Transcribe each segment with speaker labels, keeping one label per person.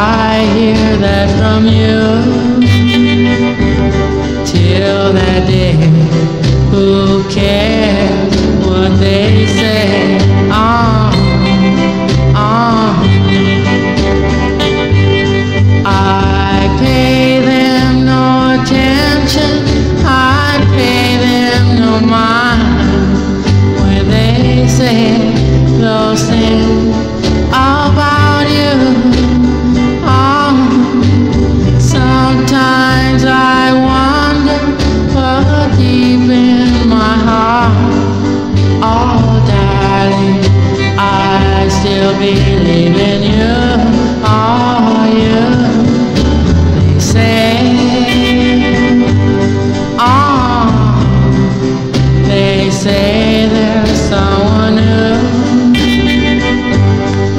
Speaker 1: I hear that from you. Till that day, who cares what they say? I pay them no attention, I pay them no mind when they say those things about you. Sometimes I wonder, but deep in my heart, oh darling, I still believe in you. Oh, you. They say, oh, they say there's someone new.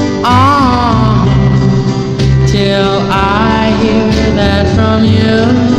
Speaker 1: Oh, till I hear that from you.